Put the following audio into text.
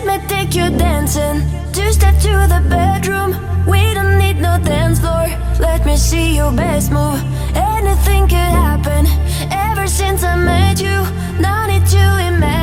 Let me take you dancing. Two-step to the bedroom. We don't need no dance floor. Let me see your best move. Anything could happen. Ever since I met you, no need to imagine.